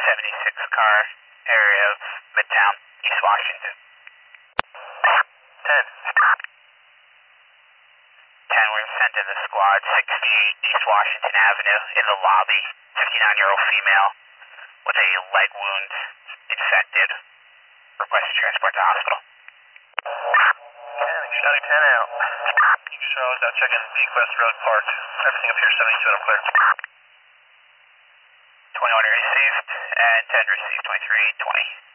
76 car, area of Midtown, East Washington. 10. 10, we're sent in the squad, 68 East Washington Avenue, in the lobby, 59-year-old female with a leg wound, infected, requested transport to hospital. 10, shouting 10 out. So I was out checking Bequest Road Park. Everything up here 72 and I'm clear. 21 received, and 10 received, 23, 20.